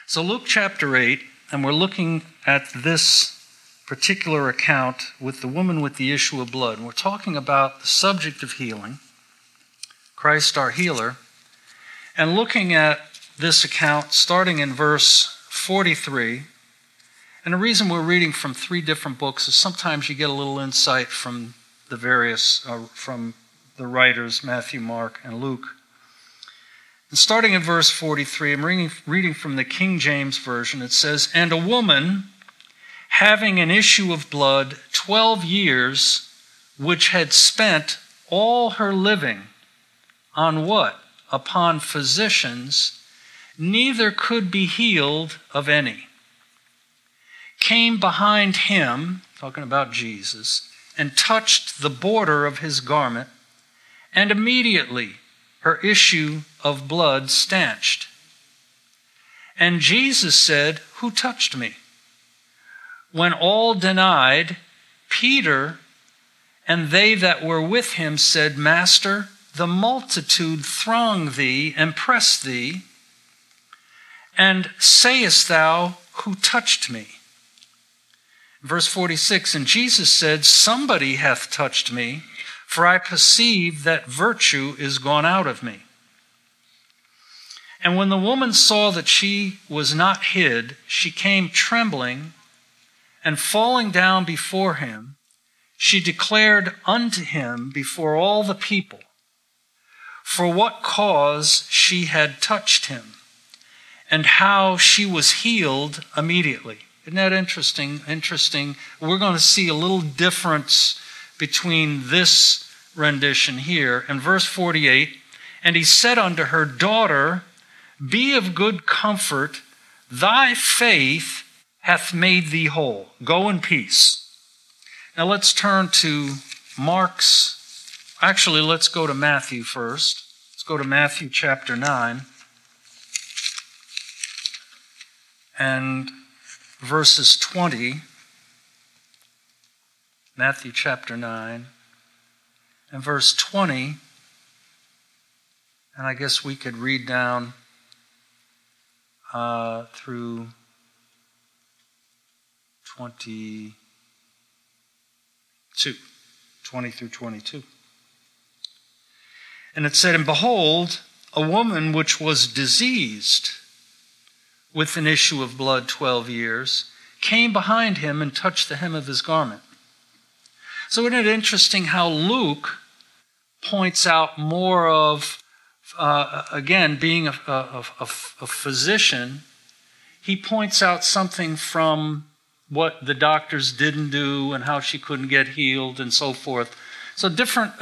So Luke chapter 8, and we're looking at this particular account with the woman with the issue of blood. And we're talking about the subject of healing, Christ our healer, and looking at this account starting in verse 43. And the reason we're reading from three different books is sometimes you get a little insight from the various, from the writers, Matthew, Mark, and Luke. And starting in verse 43, I'm reading from the King James Version. It says, "And a woman having an issue of blood 12 years, which had spent all her living on what? Upon physicians, neither could be healed of any, came behind him," talking about Jesus, "and touched the border of his garment, and immediately her issue of blood stanched. And Jesus said, 'Who touched me?' When all denied, Peter and they that were with him said, 'Master, the multitude throng thee and press thee, and sayest thou, Who touched me?' Verse 46, "And Jesus said, 'Somebody hath touched me, for I perceive that virtue is gone out of me.' And when the woman saw that she was not hid, she came trembling, and falling down before him, she declared unto him before all the people for what cause she had touched him, and how she was healed immediately." Isn't that interesting? We're going to see a little difference between this rendition here. In verse 48, "And he said unto her, Daughter, be of good comfort, thy faith hath made thee whole. Go in peace." Now let's turn to let's go to Matthew first. Let's go to Matthew chapter 9 and verses 20. Matthew chapter 9 and verse 20. And I guess we could read down through 20 through 22. "And it said, And behold, a woman which was diseased with an issue of blood 12 years, came behind him and touched the hem of his garment." So isn't it interesting how Luke points out more of, again, being a physician, he points out something from what the doctors didn't do and how she couldn't get healed and so forth. So a different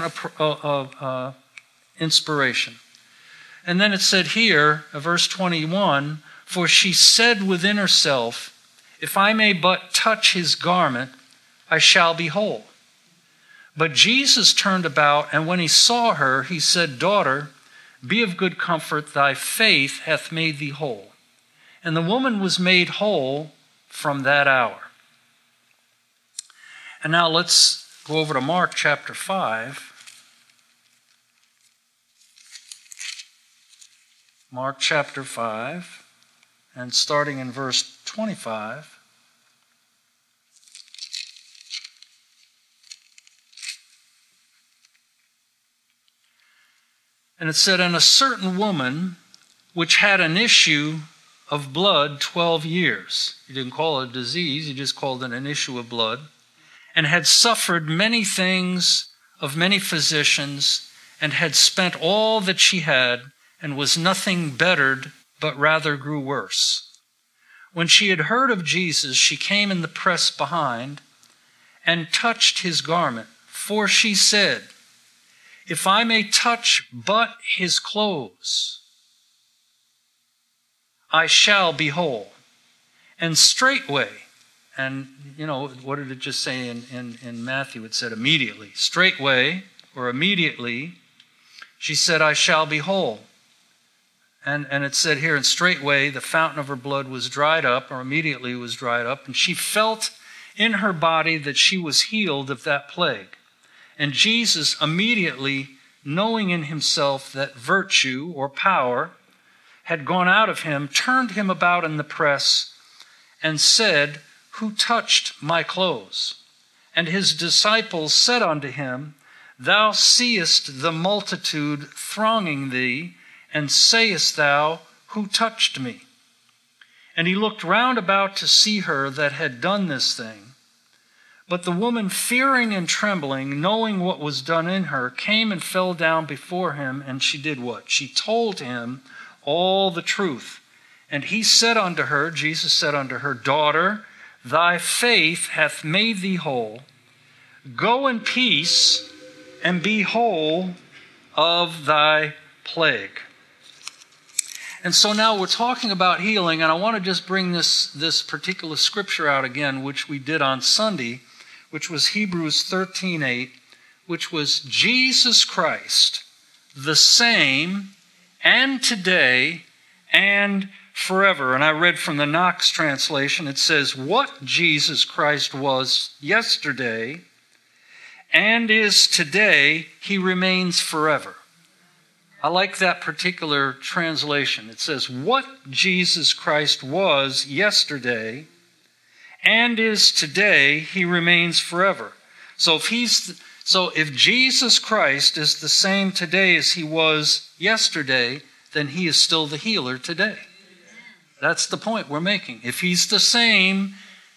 inspiration. And then it said here, verse 21, "For she said within herself, If I may but touch his garment, I shall be whole. But Jesus turned about, and when he saw her, he said, Daughter, be of good comfort, thy faith hath made thee whole. And the woman was made whole from that hour." And now let's go over to Mark chapter 5. Mark chapter 5, and starting in verse 25. And it said, "And a certain woman which had an issue of blood 12 years," he didn't call it a disease, he just called it an issue of blood, "and had suffered many things of many physicians, and had spent all that she had, and was nothing bettered, but rather grew worse. When she had heard of Jesus, she came in the press behind, and touched his garment. For she said, If I may touch but his clothes, I shall be whole. And straightway," and what did it just say in Matthew? It said immediately. "Straightway," or immediately, she said, I shall be whole. And it said here, and straightway the fountain of her blood was dried up, or immediately was dried up, and she felt in her body that she was healed of that plague. And Jesus, immediately knowing in himself that virtue or power had gone out of him, turned him about in the press and said, "Who touched my clothes?" And his disciples said unto him, "Thou seest the multitude thronging thee, and sayest thou, Who touched me?" And he looked round about to see her that had done this thing. But the woman, fearing and trembling, knowing what was done in her, came and fell down before him, and she did what? She told him all the truth. And he said unto her, Jesus said unto her, "Daughter, thy faith hath made thee whole. Go in peace and be whole of thy plague." And so now we're talking about healing, and I want to just bring this particular scripture out again, which we did on Sunday, which was Hebrews 13:8, which was Jesus Christ, the same and today and forever. And I read from the Knox translation. It says, what Jesus Christ was yesterday and is today, he remains forever. I like that particular translation. It says, what Jesus Christ was yesterday and is today, he remains forever. So if Jesus Christ is the same today as he was yesterday, then he is still the healer today. That's the point we're making. If he's the same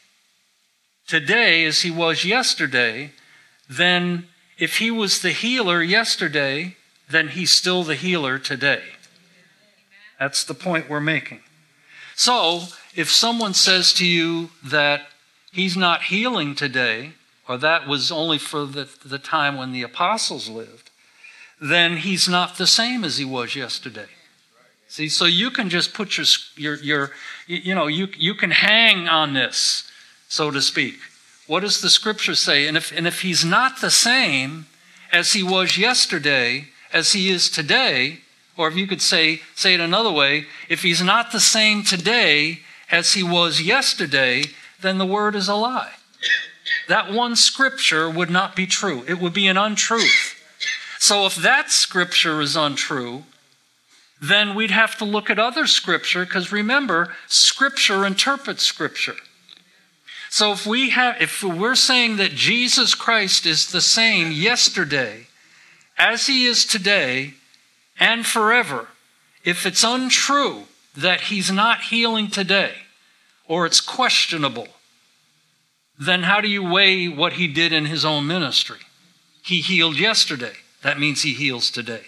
today as he was yesterday, then if he was the healer yesterday, then he's still the healer today. That's the point we're making. So, if someone says to you that he's not healing today, or that was only for the time when the apostles lived, then he's not the same as he was yesterday. See, so you can just put you can hang on this, so to speak. What does the scripture say? And if he's not the same as he was yesterday, as he is today, or if you could say it another way, if he's not the same today as he was yesterday, then the word is a lie. That one scripture would not be true. It would be an untruth. So if that scripture is untrue, then we'd have to look at other scripture, because remember, scripture interprets scripture. So if we're saying that Jesus Christ is the same yesterday as he is today and forever, if it's untrue that he's not healing today, or it's questionable, then how do you weigh what he did in his own ministry? He healed yesterday. That means he heals today.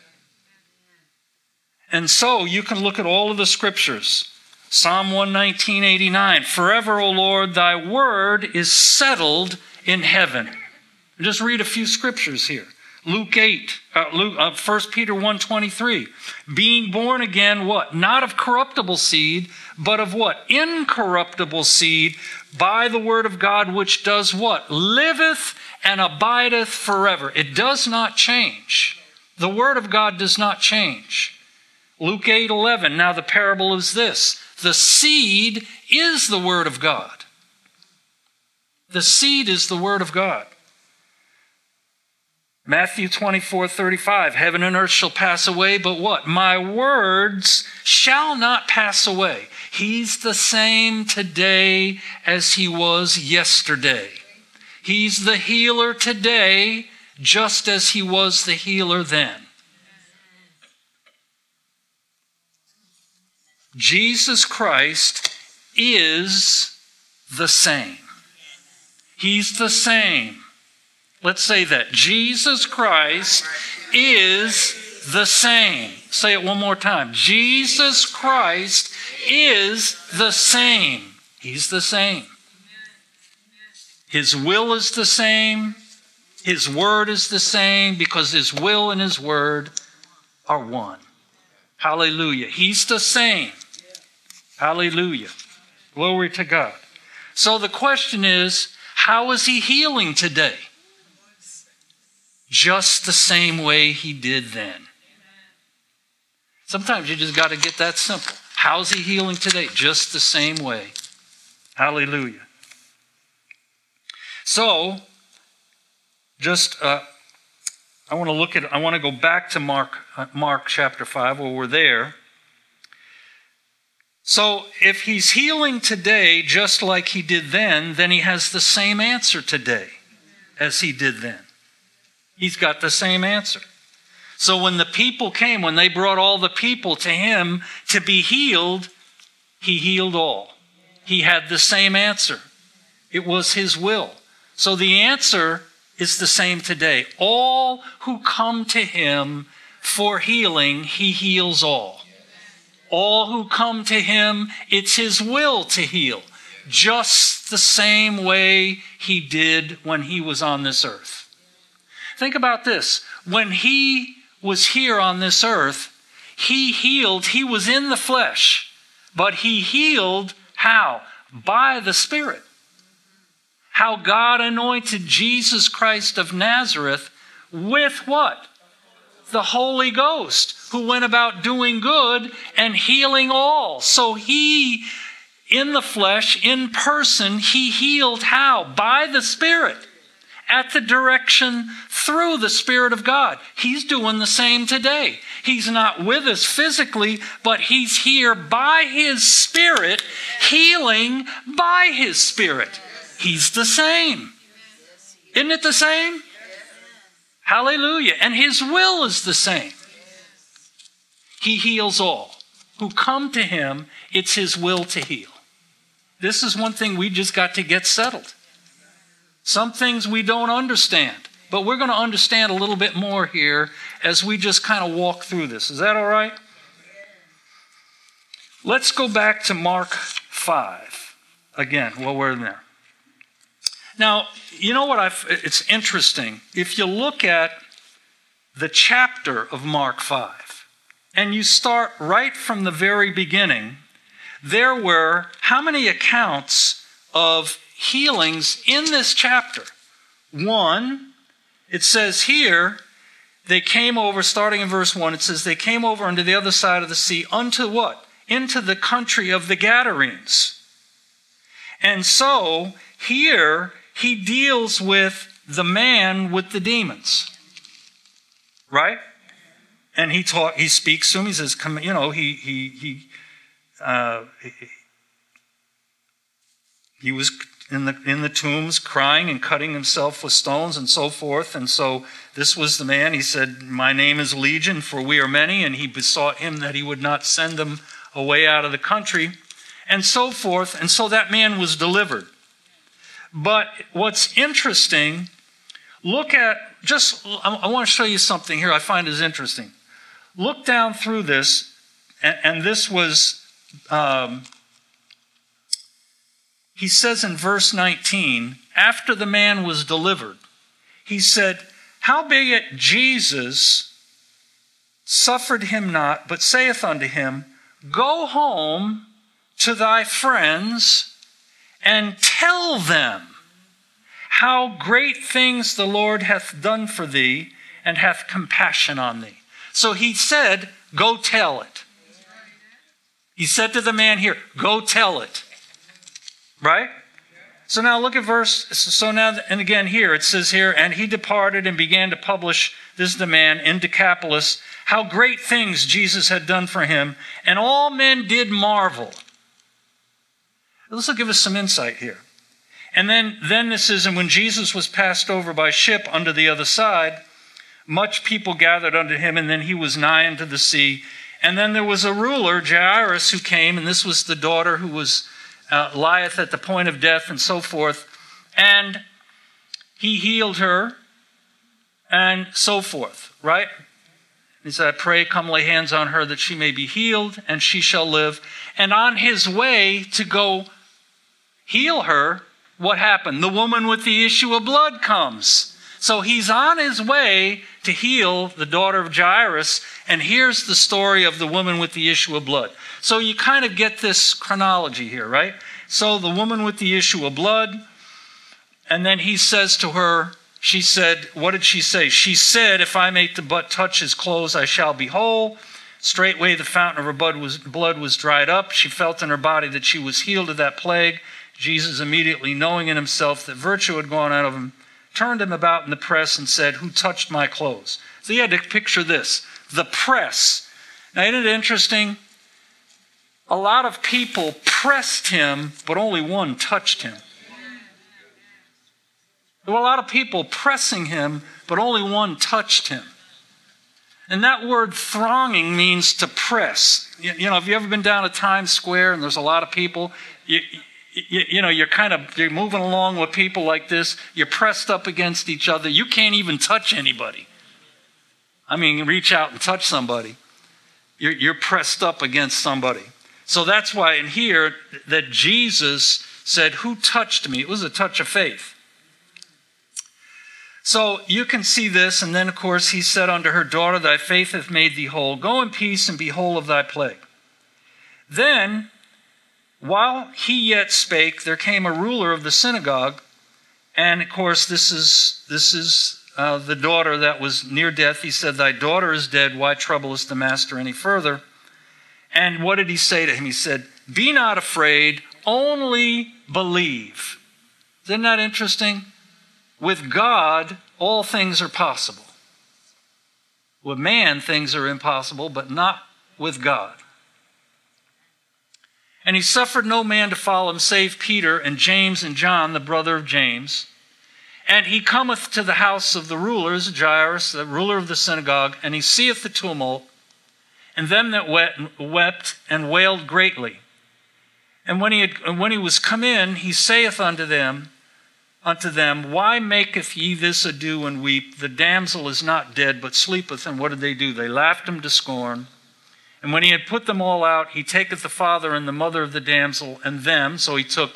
And so you can look at all of the scriptures. Psalm 119:89, "Forever, O Lord, thy word is settled in heaven." Just read a few scriptures here. Luke 1 Peter 1:23, "Being born again," what? "Not of corruptible seed, but of what? Incorruptible seed, by the word of God, which does what? Liveth and abideth forever." It does not change. The word of God does not change. Luke 8:11, "Now the parable is this. The seed is the word of God." The seed is the word of God. Matthew 24:35, "Heaven and earth shall pass away, but what? My words shall not pass away." He's the same today as he was yesterday. He's the healer today, just as he was the healer then. Jesus Christ is the same. He's the same. Let's say that. Jesus Christ is the same. Say it one more time. Jesus Christ is the same. He's the same. His will is the same. His word is the same, because his will and his word are one. Hallelujah. He's the same. Hallelujah. Glory to God. So the question is, how is he healing today? Just the same way he did then. Sometimes you just got to get that simple. How's he healing today? Just the same way. Hallelujah. So, I want to go back to Mark chapter 5, where we're there. So if he's healing today just like he did then he has the same answer today as he did then. He's got the same answer. So when the people came, when they brought all the people to him to be healed, he healed all. He had the same answer. It was his will. So the answer is the same today. All who come to him for healing, he heals all. All who come to him, it's his will to heal, just the same way he did when he was on this earth. Think about this. When he was here on this earth, he healed. He was in the flesh, but he healed how? By the Spirit. How God anointed Jesus Christ of Nazareth with what? The Holy Ghost, who went about doing good and healing all. So he, in the flesh, in person, he healed how? By the Spirit. At the direction through the Spirit of God. He's doing the same today. He's not with us physically, but he's here by his Spirit, healing by his Spirit. He's the same. Isn't it the same? Hallelujah. And his will is the same. He heals all. Who come to him, it's his will to heal. This is one thing we just got to get settled. Some things we don't understand, but we're going to understand a little bit more here as we just kind of walk through this. Is that all right? Let's go back to Mark 5 again while we're in there. Now, you know what it's interesting. If you look at the chapter of Mark 5, and you start right from the very beginning, there were how many accounts of healings in this chapter? One, it says here, they came over, starting in verse 1, it says they came over unto the other side of the sea, unto what? Into the country of the Gadarenes. And so, here, he deals with the man with the demons. Right? And he speaks to him. He says, "Come." You know, he was in the tombs crying and cutting himself with stones and so forth. And so this was the man. He said, "My name is Legion, for we are many." And he besought him that he would not send them away out of the country, and so forth. And so that man was delivered. But what's interesting, look at, I want to show you something here I find is interesting. Look down through this, and this was, he says in verse 19, after the man was delivered, he said, "Howbeit Jesus suffered him not, but saith unto him, Go home to thy friends, and tell them how great things the Lord hath done for thee, and hath compassion on thee." So he said, go tell it. He said to the man here, go tell it. Right? So now look at and again here, it says here, "And he departed and began to publish," this is the man, "in Decapolis, how great things Jesus had done for him, and all men did marvel." This will give us some insight here. And then this is, "And when Jesus was passed over by ship unto the other side, much people gathered unto him, and then he was nigh unto the sea. And then there was a ruler, Jairus, who came," and this was the daughter who was lieth at the point of death and so forth, "and he healed her," and so forth, right? He said, "I pray, come lay hands on her that she may be healed, and she shall live." And on his way to go heal her, what happened? The woman with the issue of blood comes. So he's on his way to heal the daughter of Jairus, and here's the story of the woman with the issue of blood. So you kind of get this chronology here, right? So the woman with the issue of blood, and then he says to her, she said, what did she say? She said, "If I may but touch his clothes, I shall be whole." Straightway the fountain of her blood was dried up. She felt in her body that she was healed of that plague. Jesus, immediately knowing in himself that virtue had gone out of him, turned him about in the press and said, "Who touched my clothes?" So you had to picture this, the press. Now, isn't it interesting? a lot of people pressed him, but only one touched him. There were a lot of people pressing him, but only one touched him. And that word thronging means to press. You know, have you ever been down to Times Square and there's a lot of people? You know, you're moving along with people like this. You're pressed up against each other. You can't even touch anybody. I mean, reach out and touch somebody. You're pressed up against somebody. So that's why in here that Jesus said, "Who touched me?" It was a touch of faith. So you can see this, and then of course he said unto her, "Daughter, thy faith hath made thee whole. Go in peace and be whole of thy plague." Then, while he yet spake, there came a ruler of the synagogue, and of course this is the daughter that was near death. He said, "Thy daughter is dead. Why troublest the master any further?" And what did he say to him? He said, "Be not afraid, only believe." Isn't that interesting? With God, all things are possible. With man, things are impossible, but not with God. And he suffered no man to follow him, save Peter and James and John, the brother of James. And he cometh to the house of the rulers, Jairus, the ruler of the synagogue, and he seeth the tumult, and them that wept and wailed greatly. And when he was come in, he saith unto them, "Why maketh ye this ado and weep? The damsel is not dead, but sleepeth." And what did they do? They laughed him to scorn. And when he had put them all out, he taketh the father and the mother of the damsel and them. So he took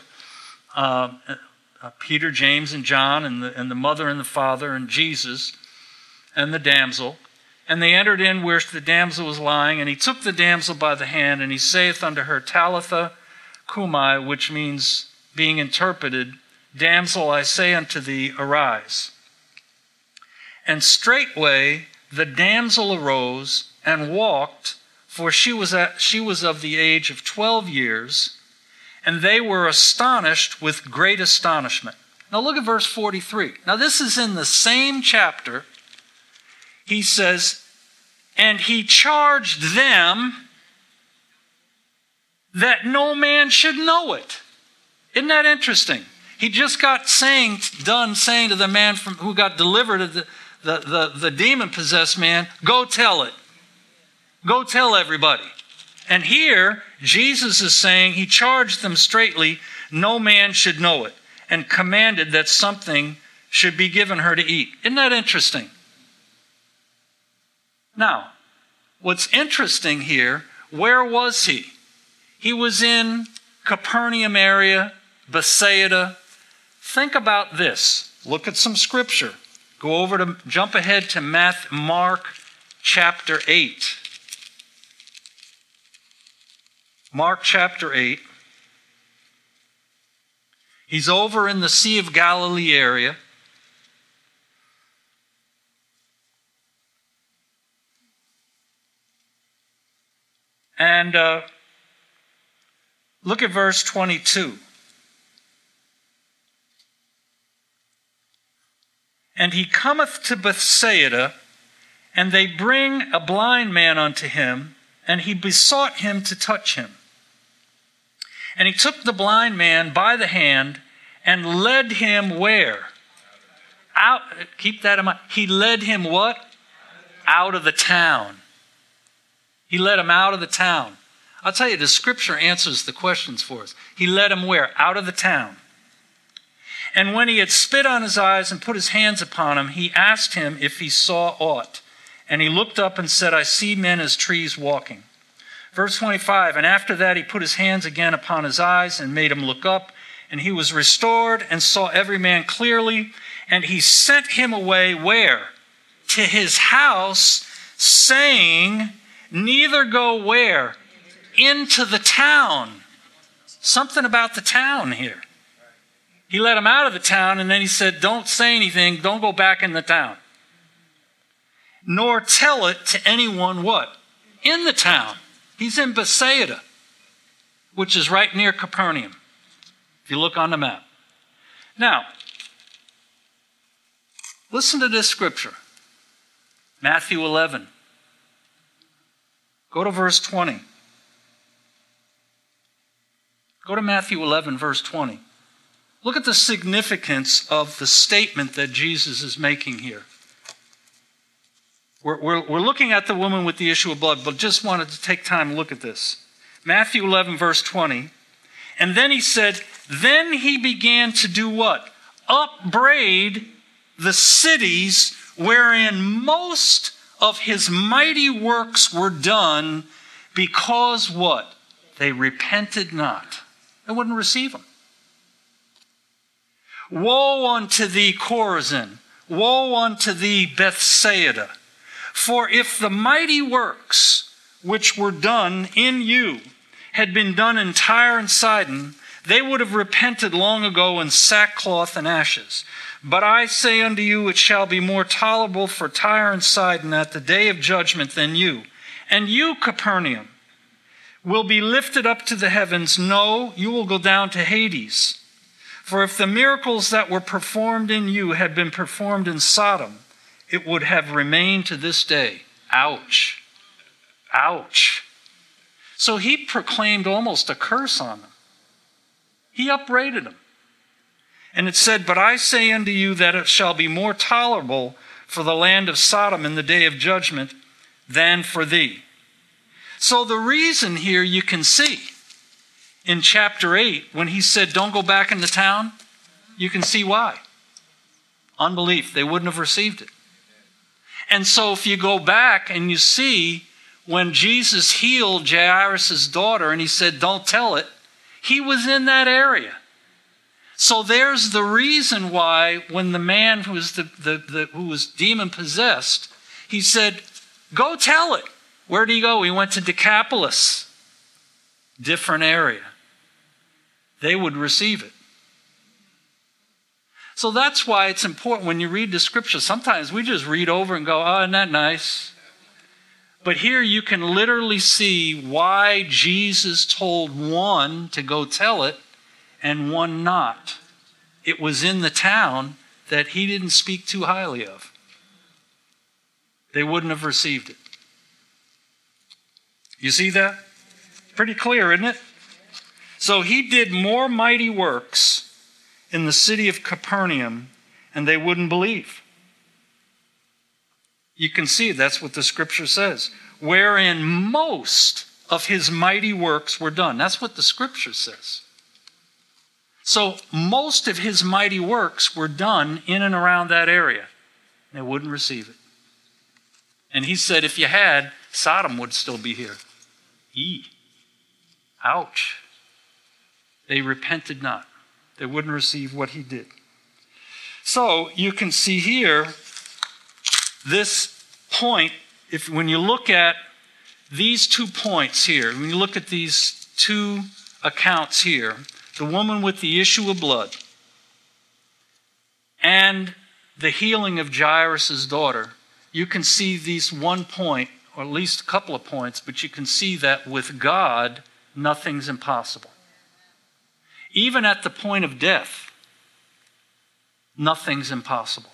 Peter, James, and John, and the mother and the father, and Jesus, and the damsel. And they entered in where the damsel was lying, and he took the damsel by the hand, and he saith unto her, "Talitha cumi," which means, being interpreted, "Damsel, I say unto thee, arise." And straightway the damsel arose and walked, for she was of the age of 12 years, and they were astonished with great astonishment. Now look at verse 43. Now this is in the same chapter. He says, "And he charged them that no man should know it." Isn't that interesting? He just got done saying to the man who got delivered of the demon-possessed man, "Go tell it. Go tell everybody." And here, Jesus is saying he charged them straitly, no man should know it, and commanded that something should be given her to eat. Isn't that interesting? Now, what's interesting here, where was he? He was in Capernaum area, Bethsaida. Think about this. Look at some scripture. Jump ahead to Mark chapter 8. Mark chapter 8. He's over in the Sea of Galilee area. And look at verse 22. "And he cometh to Bethsaida, and they bring a blind man unto him, and he besought him to touch him. And he took the blind man by the hand and led him" where? Out. Keep that in mind. He led him what? Out of the town. He led him out of the town. I'll tell you, the scripture answers the questions for us. He led him where? Out of the town. "And when he had spit on his eyes and put his hands upon him, he asked him if he saw aught. And he looked up and said, I see men as trees walking." Verse 25, "And after that he put his hands again upon his eyes and made him look up. And he was restored and saw every man clearly. And he sent him away" where? "To his house, saying, neither go" where? "Into the town." Something about the town here. He let him out of the town, and then he said, "Don't say anything, don't go back in the town. Nor tell it to anyone" what? "In the town." He's in Bethsaida, which is right near Capernaum, if you look on the map. Now, listen to this scripture. Matthew 11. Go to verse 20. Go to Matthew 11, verse 20. Look at the significance of the statement that Jesus is making here. We're looking at the woman with the issue of blood, but just wanted to take time to look at this. Matthew 11, verse 20. And then he said, then he began to do what? Upbraid the cities wherein most of his mighty works were done, because what? They repented not. They wouldn't receive him. Woe unto thee, Chorazin! Woe unto thee, Bethsaida! For if the mighty works which were done in you had been done in Tyre and Sidon, they would have repented long ago in sackcloth and ashes. But I say unto you, it shall be more tolerable for Tyre and Sidon at the day of judgment than you. And you, Capernaum, will be lifted up to the heavens. No, you will go down to Hades. For if the miracles that were performed in you had been performed in Sodom, it would have remained to this day. Ouch. Ouch. So he proclaimed almost a curse on them. He upbraided them. And it said, but I say unto you that it shall be more tolerable for the land of Sodom in the day of judgment than for thee. So the reason here you can see in chapter 8, when he said, don't go back into town, you can see why. Unbelief. They wouldn't have received it. And so if you go back and you see when Jesus healed Jairus' daughter and he said, don't tell it, he was in that area. So there's the reason why when the man who was who was demon possessed, he said, go tell it. Where did he go? He went to Decapolis. Different area. They would receive it. So that's why it's important when you read the scripture. Sometimes we just read over and go, oh, isn't that nice? But here you can literally see why Jesus told one to go tell it and one not. It was in the town that he didn't speak too highly of. They wouldn't have received it. You see that? Pretty clear, isn't it? So he did more mighty works in the city of Capernaum, and they wouldn't believe. You can see that's what the scripture says. Wherein most of his mighty works were done. That's what the scripture says. So most of his mighty works were done in and around that area. They wouldn't receive it. And he said, if you had, Sodom would still be here. Ouch. They repented not. They wouldn't receive what he did. So you can see here this point, when you look at these 2 points here, when you look at these 2 accounts here, the woman with the issue of blood and the healing of Jairus' daughter, you can see these 1 point, or at least a couple of points, but you can see that with God, nothing's impossible. Even at the point of death, nothing's impossible.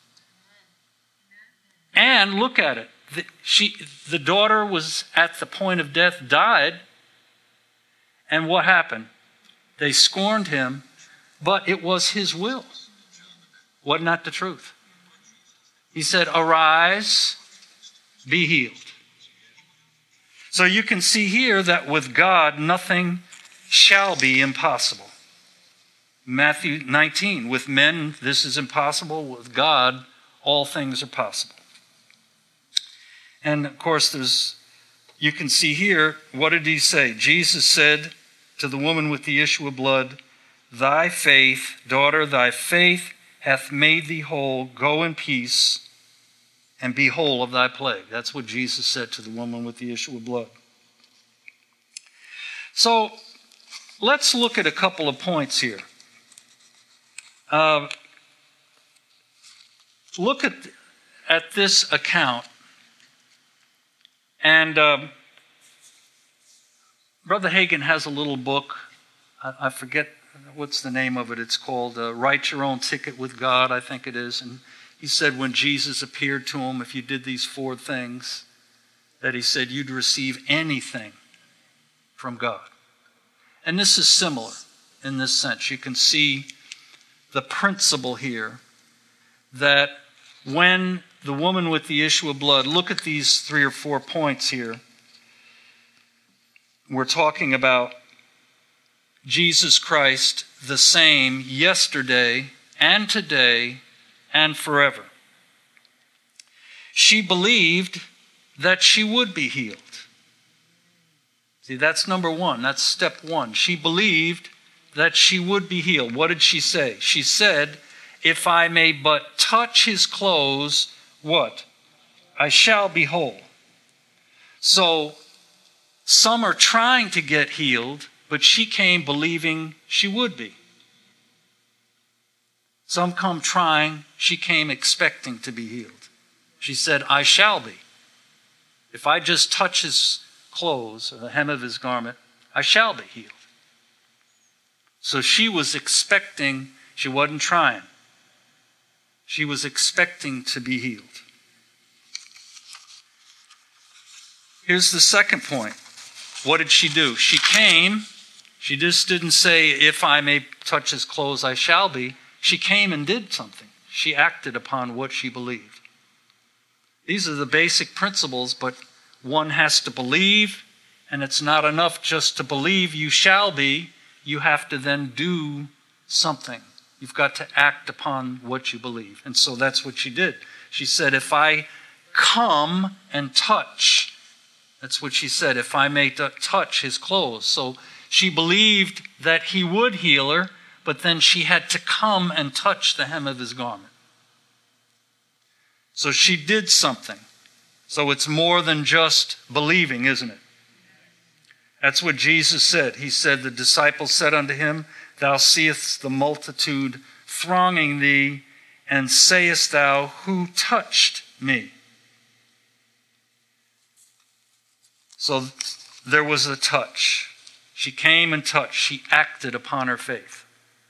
And look at it. The daughter was at the point of death, died, and what happened? They scorned him, but it was his will. Wasn't that the truth? He said, arise, be healed. So you can see here that with God, nothing shall be impossible. Matthew 19, with men, this is impossible. With God, all things are possible. And of course, you can see here, what did he say? Jesus said to the woman with the issue of blood, thy faith, daughter, thy faith hath made thee whole. Go in peace and be whole of thy plague. That's what Jesus said to the woman with the issue of blood. So let's look at a couple of points here. Look at this account. And Brother Hagin has a little book. I forget what's the name of it. It's called Write Your Own Ticket with God, I think it is. And he said when Jesus appeared to him, if you did these 4 things, that he said you'd receive anything from God. And this is similar in this sense. You can see the principle here that when the woman with the issue of blood, look at these 3 or 4 points here. We're talking about Jesus Christ the same yesterday and today and forever. She believed that she would be healed. See, that's number 1. That's step 1. She believed that she would be healed. What did she say? She said, if I may but touch his clothes, what? I shall be whole. So, some are trying to get healed, but she came believing she would be. Some come trying, she came expecting to be healed. She said, I shall be. If I just touch his clothes or the hem of his garment, I shall be healed. So she was expecting, she wasn't trying. She was expecting to be healed. Here's the second point. What did she do? She came, she just didn't say, if I may touch his clothes, I shall be. She came and did something. She acted upon what she believed. These are the basic principles, but one has to believe, and it's not enough just to believe you shall be. You have to then do something. You've got to act upon what you believe. And so that's what she did. She said, if I come and touch, that's what she said, if I may touch his clothes. So she believed that he would heal her, but then she had to come and touch the hem of his garment. So she did something. So it's more than just believing, isn't it? That's what Jesus said. He said, the disciples said unto him, thou seest the multitude thronging thee, and sayest thou, who touched me? So there was a touch. She came and touched. She acted upon her faith.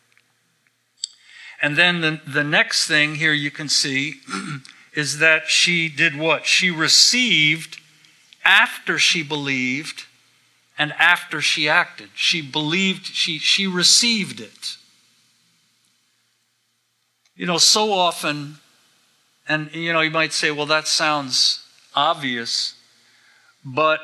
And then the next thing here you can see is that she did what? She received after she believed and after she acted. She believed, she received it. You know, so often, and you know, you might say, well, that sounds obvious, but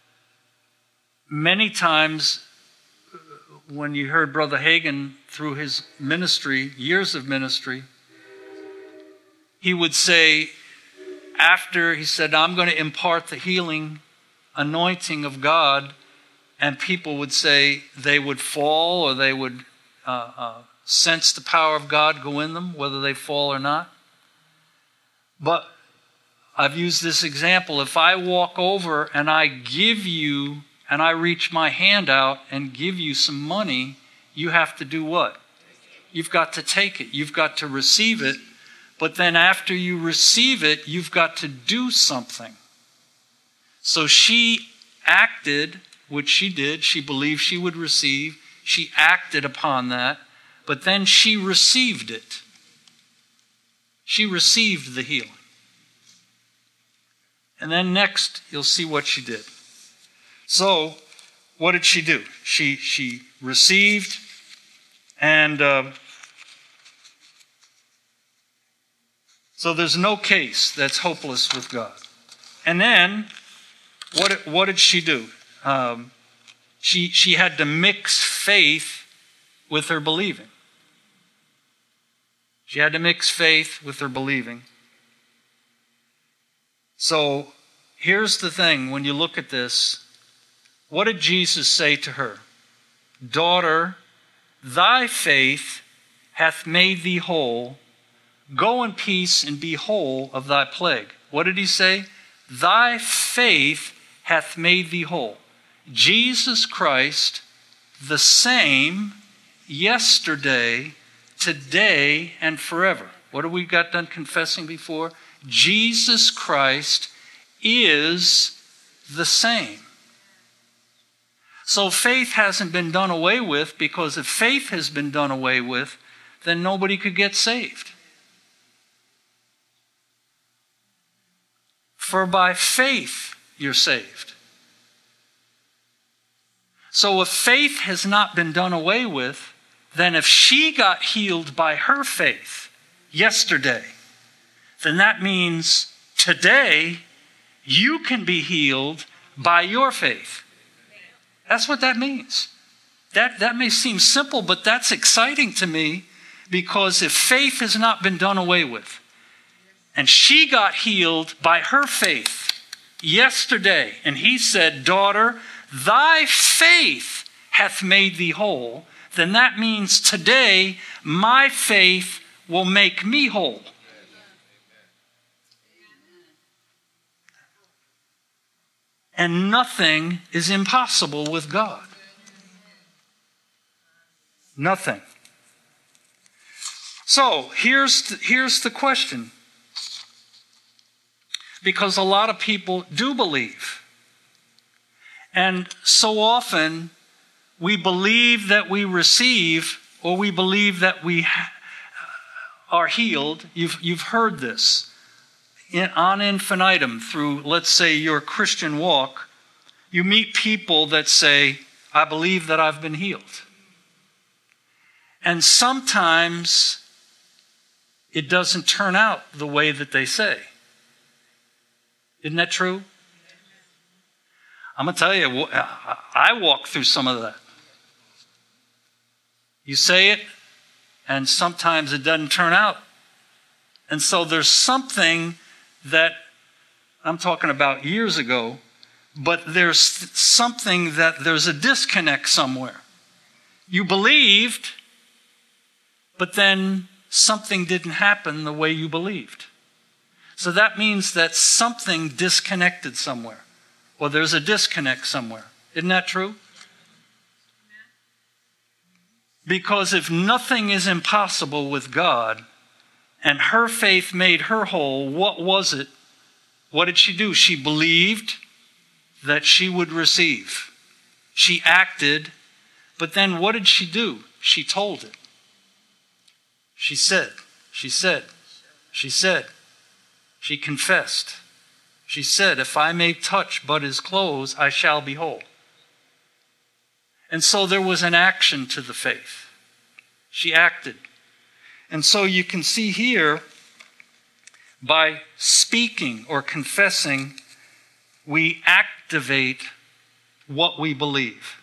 many times when you heard Brother Hagin through his ministry, years of ministry, he would say, after he said, I'm going to impart the healing anointing of God, and people would say they would fall or they would sense the power of God go in them, whether they fall or not. But I've used this example. If I walk over and I give you, and I reach my hand out and give you some money, you have to do what? You've got to take it. You've got to receive it. But then after you receive it, you've got to do something. So she acted, which she did. She believed she would receive. She acted upon that. But then she received it. She received the healing. And then next, you'll see what she did. So, what did she do? She received, and so there's no case that's hopeless with God. And then, what did she do? She had to mix faith with her believing. She had to mix faith with her believing. So, here's the thing, when you look at this, what did Jesus say to her? Daughter, thy faith hath made thee whole. Go in peace and be whole of thy plague. What did he say? Thy faith hath made thee whole. Jesus Christ, the same yesterday, today, and forever. What have we got done confessing before? Jesus Christ is the same. So faith hasn't been done away with, because if faith has been done away with, then nobody could get saved. For by faith you're saved. So if faith has not been done away with, then if she got healed by her faith yesterday, then that means today you can be healed by your faith. That's what that means. That may seem simple, but that's exciting to me, because if faith has not been done away with, and she got healed by her faith yesterday, and he said, "Daughter, thy faith hath made thee whole," then that means today my faith will make me whole. And nothing is impossible with God. Nothing. So here's the question. Because a lot of people do believe. And so often we believe that we receive, or we believe that we are healed. You've heard this on infinitum through, let's say, your Christian walk. You meet people that say, "I believe that I've been healed." And sometimes it doesn't turn out the way that they say. Isn't that true? I'm going to tell you, I walk through some of that. You say it, and sometimes it doesn't turn out. And so there's something that, I'm talking about years ago, but there's something that there's a disconnect somewhere. You believed, but then something didn't happen the way you believed. So that means that something disconnected somewhere, or there's a disconnect somewhere. Isn't that true? Because if nothing is impossible with God, and her faith made her whole, what was it? What did she do? She believed that she would receive. She acted, but then what did she do? She told it. She said. She confessed. She said, "If I may touch but his clothes, I shall be whole." And so there was an action to the faith. She acted. And so you can see here, by speaking or confessing, we activate what we believe.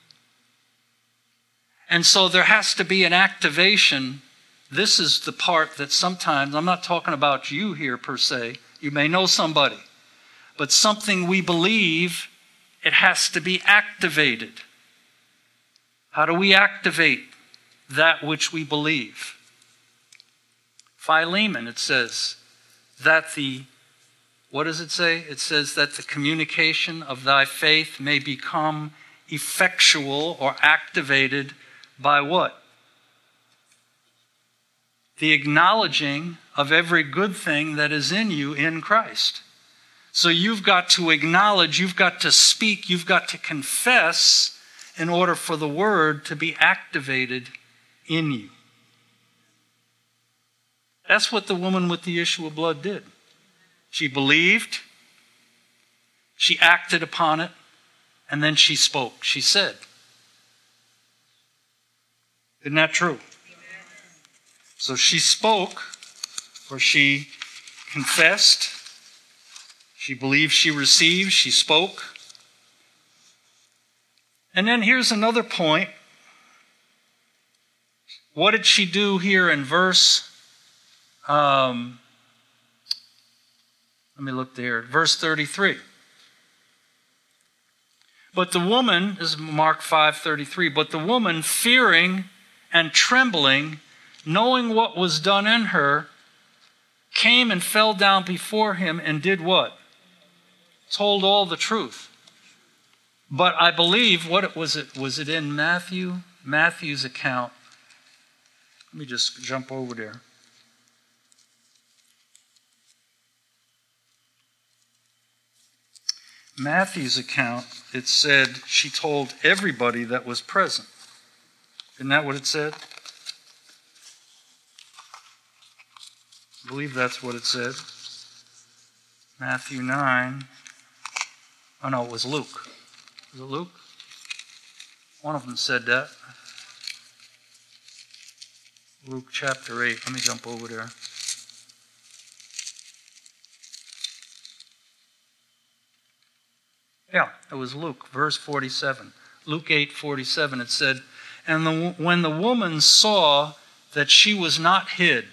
And so there has to be an activation. This is the part that sometimes, I'm not talking about you here per se, you may know somebody, but something we believe, it has to be activated. How do we activate that which we believe? Philemon, it says that what does it say? It says that the communication of thy faith may become effectual or activated by what? The acknowledging of every good thing that is in you in Christ. So you've got to acknowledge, you've got to speak, you've got to confess in order for the word to be activated in you. That's what the woman with the issue of blood did. She believed, she acted upon it, and then she spoke. She said. Isn't that true? So she spoke, or she confessed, she believed, she received, she spoke. And then here's another point. What did she do here in verse, let me look there, verse 33. But the woman, this is Mark 5:33, but the woman, fearing and trembling, knowing what was done in her, came and fell down before him and did what? Told all the truth. But I believe, what was it? Was it in Matthew? Matthew's account. Let me just jump over there. Matthew's account, it said she told everybody that was present. Isn't that what it said? I believe that's what it said. Matthew 9. Oh no, it was Luke. Was it Luke? One of them said that. Luke chapter 8. Let me jump over there. Yeah, it was Luke, verse 47. Luke 8:47, it said, "And when the woman saw that she was not hid,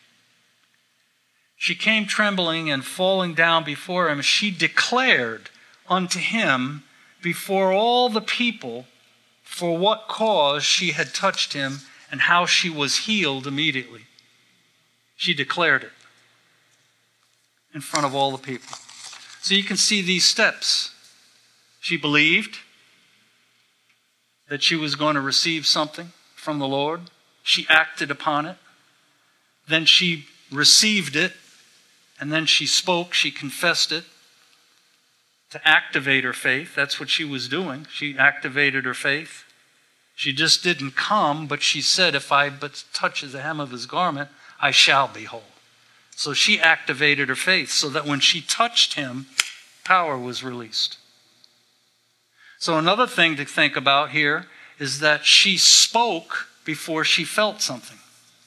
she came trembling and falling down before him. She declared unto him before all the people for what cause she had touched him and how she was healed immediately." She declared it in front of all the people. So you can see these steps. She believed that she was going to receive something from the Lord. She acted upon it. Then she received it. And then she spoke, she confessed it to activate her faith. That's what she was doing. She activated her faith. She just didn't come, but she said, if I but touch the hem of his garment, I shall be whole. So she activated her faith so that when she touched him, power was released. So another thing to think about here is that she spoke before she felt something.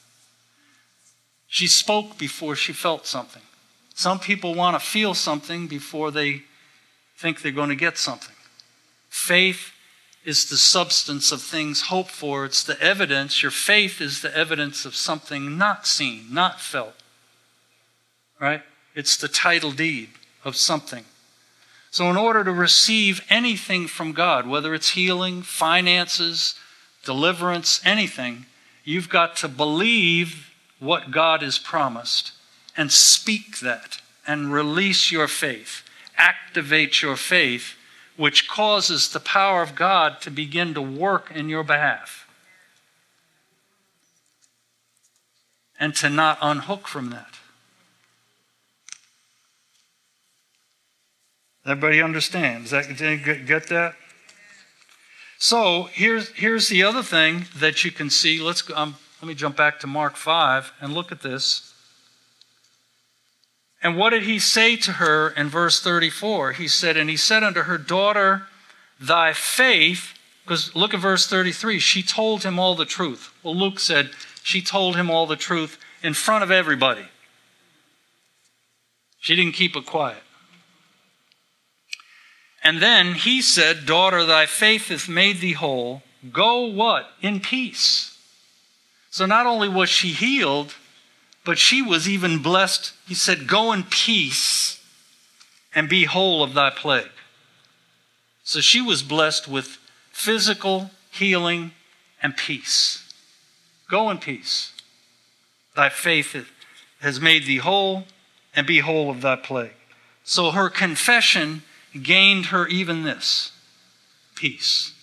She spoke before she felt something. Some people want to feel something before they think they're going to get something. Faith is the substance of things hoped for. It's the evidence. Your faith is the evidence of something not seen, not felt. Right? It's the title deed of something. So in order to receive anything from God, whether it's healing, finances, deliverance, anything, you've got to believe what God has promised and speak that and release your faith, activate your faith, which causes the power of God to begin to work in your behalf and to not unhook from that. Everybody understands? Get that? So here's the other thing that you can see. Let me jump back to Mark 5 and look at this. And what did he say to her in verse 34? He said, and he said unto her, daughter, thy faith, because look at verse 33, she told him all the truth. Well, Luke said she told him all the truth in front of everybody. She didn't keep it quiet. And then he said, daughter, thy faith hath made thee whole. Go what? In peace. So not only was she healed, but she was even blessed. He said, go in peace and be whole of thy plague. So she was blessed with physical healing and peace. Go in peace. Thy faith has made thee whole, and be whole of thy plague. So her confession gained her even this, peace.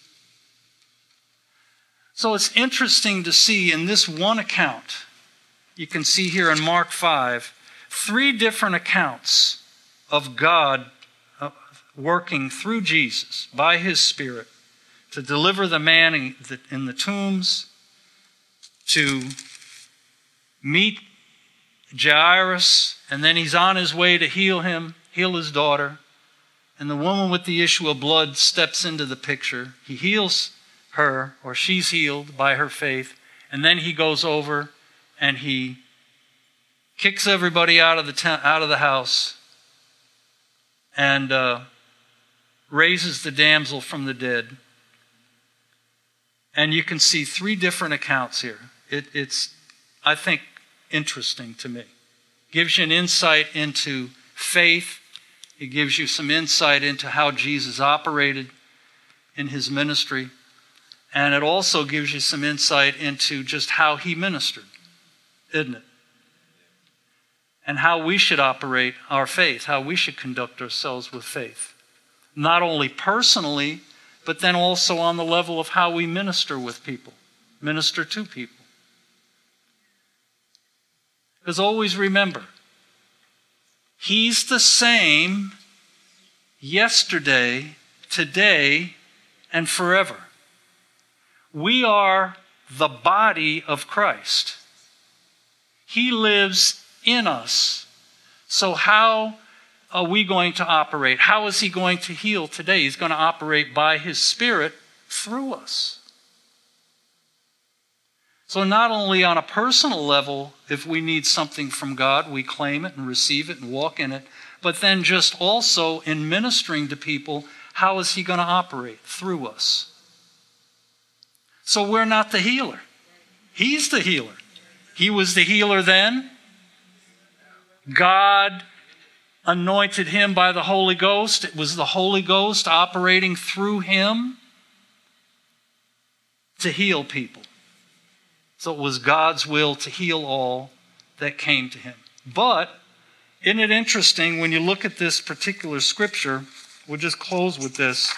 So it's interesting to see in this one account, you can see here in Mark 5, 3 different accounts of God working through Jesus by his Spirit to deliver the man in the tombs, to meet Jairus, and then he's on his way to heal his daughter. And the woman with the issue of blood steps into the picture. He heals her, or she's healed by her faith. And then he goes over and he kicks everybody out of the house and raises the damsel from the dead. And you can see 3 different accounts here. It's, I think, interesting to me. Gives you an insight into faith. It gives you some insight into how Jesus operated in his ministry. And it also gives you some insight into just how he ministered, isn't it? And how we should operate our faith, how we should conduct ourselves with faith. Not only personally, but then also on the level of how we minister with people, minister to people. Because always remember, he's the same yesterday, today, and forever. We are the body of Christ. He lives in us. So how are we going to operate? How is he going to heal today? He's going to operate by his Spirit through us. So not only on a personal level, if we need something from God, we claim it and receive it and walk in it, but then just also in ministering to people, how is he going to operate? Through us. So we're not the healer. He's the healer. He was the healer then. God anointed him by the Holy Ghost. It was the Holy Ghost operating through him to heal people. So it was God's will to heal all that came to him. But isn't it interesting when you look at this particular scripture? We'll just close with this.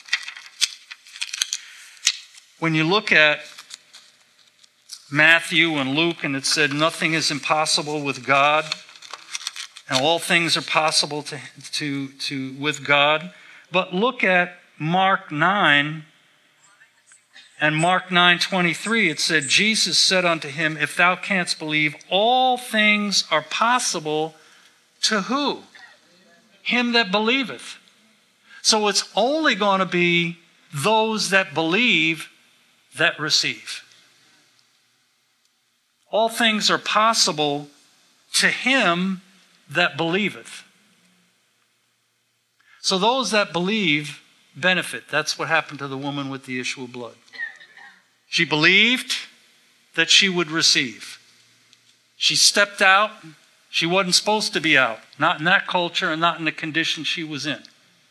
When you look at Matthew and Luke, and it said nothing is impossible with God, and all things are possible with God. But look at Mark 9, and Mark 9:23, it said, Jesus said unto him, if thou canst believe, all things are possible to who? Him that believeth. So it's only going to be those that believe that receive. All things are possible to him that believeth. So those that believe benefit. That's what happened to the woman with the issue of blood. She believed that she would receive. She stepped out. She wasn't supposed to be out. Not in that culture and not in the condition she was in.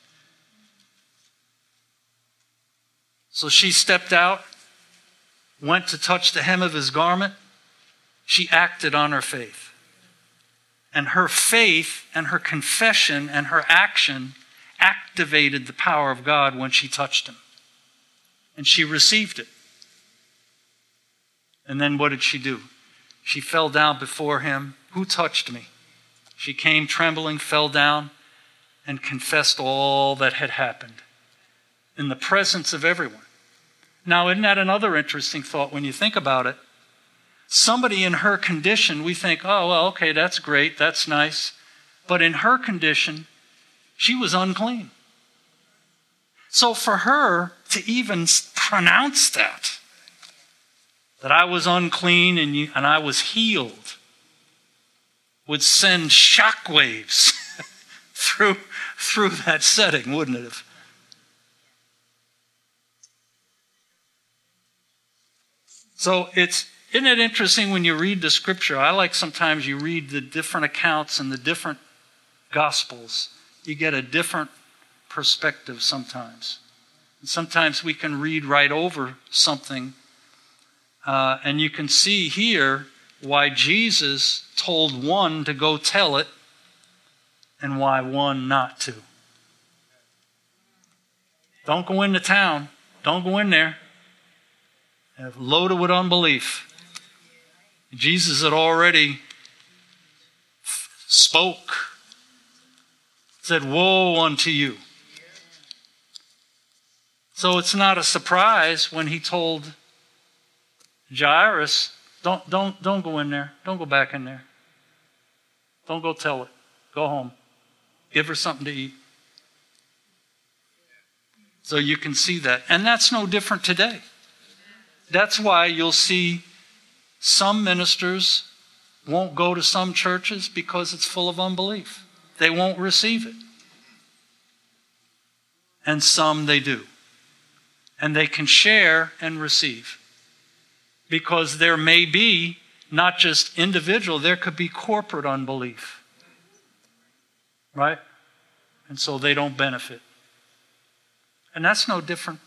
So she stepped out, went to touch the hem of his garment. She acted on her faith. And her faith and her confession and her action activated the power of God when she touched him. And she received it. And then what did she do? She fell down before him. Who touched me? She came trembling, fell down, and confessed all that had happened in the presence of everyone. Now, isn't that another interesting thought when you think about it? Somebody in her condition, we think, oh, well, okay, that's great, that's nice. But in her condition, she was unclean. So for her to even pronounce that I was unclean and I was healed, would send shockwaves through that setting, wouldn't it have? So isn't it interesting when you read the scripture? I like sometimes you read the different accounts and the different gospels. You get a different perspective sometimes. And sometimes we can read right over something. And you can see here why Jesus told one to go tell it and why one not to. Don't go into town. Don't go in there. Loaded with unbelief. Jesus had already spoke. Said, woe unto you. So it's not a surprise when he told Jairus, don't go in there. Don't go back in there. Don't go tell it. Go home. Give her something to eat. So you can see that. And that's no different today. That's why you'll see some ministers won't go to some churches because it's full of unbelief. They won't receive it. And some they do. And they can share and receive. Because there may be not just individual, there could be corporate unbelief. Right? And so they don't benefit. And that's no different.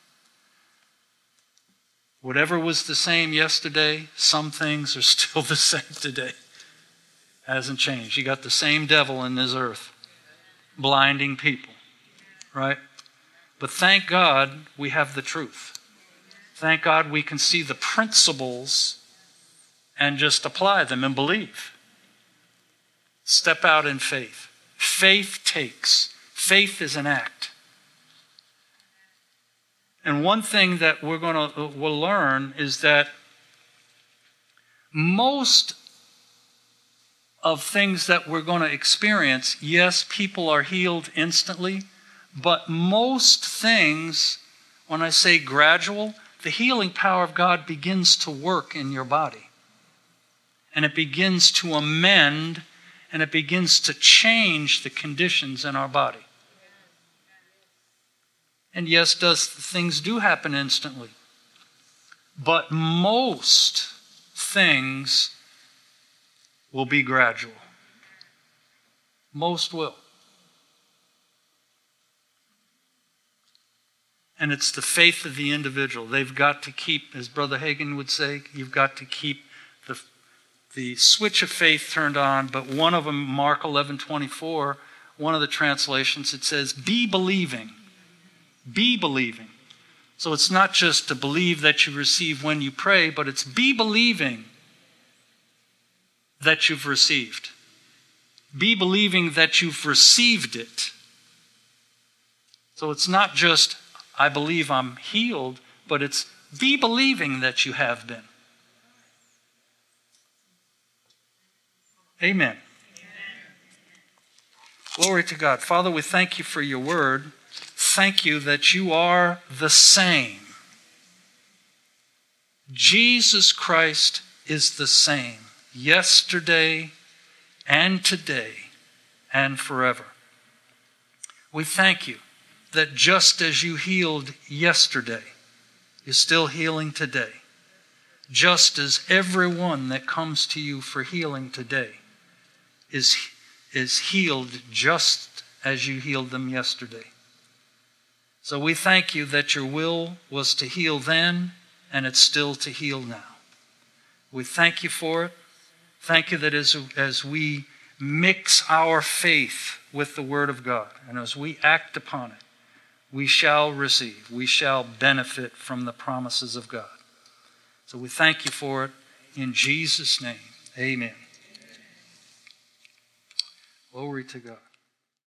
Whatever was the same yesterday, some things are still the same today. Hasn't changed. You got the same devil in this earth, blinding people. Right? But thank God we have the truth. Thank God we can see the principles and just apply them and believe. Step out in faith. Faith takes. Faith is an act. And one thing that we'll learn is that most of things that we're going to experience, yes, people are healed instantly, but most things When I say gradual, the healing power of God begins to work in your body. And it begins to amend, and it begins to change the conditions in our body. And yes, things do happen instantly. But most things will be gradual. Most will. And it's the faith of the individual. They've got to keep, as Brother Hagin would say, you've got to keep the switch of faith turned on. But one of them, Mark 11:24, one of the translations, it says, be believing. Be believing. So it's not just to believe that you receive when you pray, but it's be believing that you've received. Be believing that you've received it. So it's not just, I believe I'm healed, but it's be believing that you have been. Amen. Glory to God. Father, we thank you for your word. Thank you that you are the same. Jesus Christ is the same yesterday and today and forever. We thank you that just as you healed yesterday, you're still healing today. Just as everyone that comes to you for healing today is healed just as you healed them yesterday. So we thank you that your will was to heal then, and it's still to heal now. We thank you for it. Thank you that as we mix our faith with the Word of God, and as we act upon it, we shall receive, we shall benefit from the promises of God. So we thank you for it in Jesus' name. Amen. Glory to God.